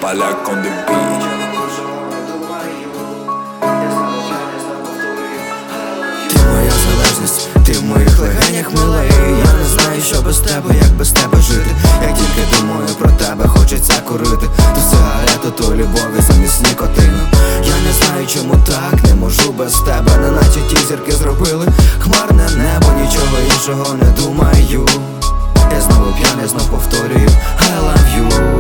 Поляк on the beat. Ти моя залежність, ти в моїх легенях милий. Я не знаю, що без тебе, як без тебе жити. Як тільки думаю про тебе, хочеться курити. То сигарету, то любові замість нікотину. Я не знаю, чому так, не можу без тебе. Неначе ті зірки зробили хмарне небо, нічого іншого не думаю. Я знову п'яний, знов повторюю I love you.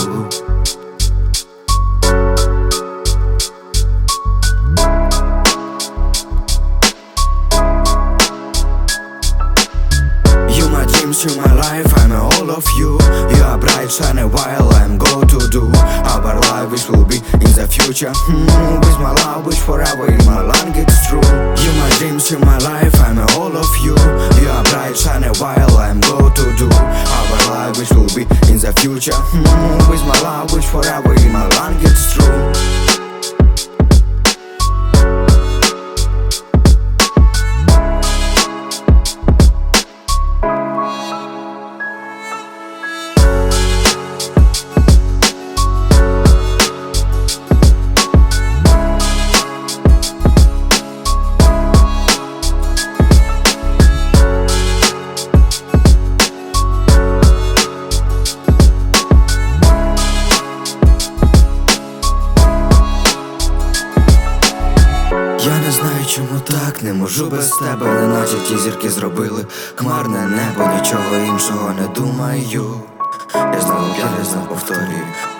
To my life, I'm all of you. You are bright, shiny while I'm go to do our life, which will be in the future. With my love, which forever in my lung, it's true. You my dreams, to my life, I'm all of you. You are bright, shiny while I'm go to do our life, which will be in the future. With my love, which forever in my lung, it's true. Я не знаю, чому так, не можу без тебе. Неначе ті зірки зробили хмарне небо, нічого іншого не думаю. Я знову п'яний, знов повторюю